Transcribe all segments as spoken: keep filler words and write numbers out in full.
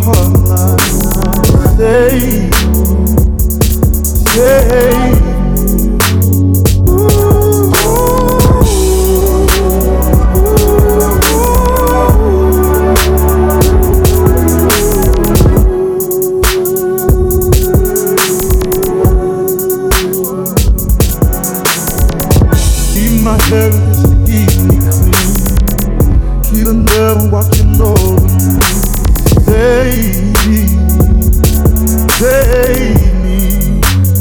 hotline. Save, save. My heritage to keep me clean. Keep the devil watching over me. Save me, save me.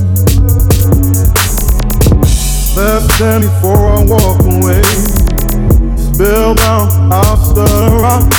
Left stand before I walk away. Spellbound, I'll stir around.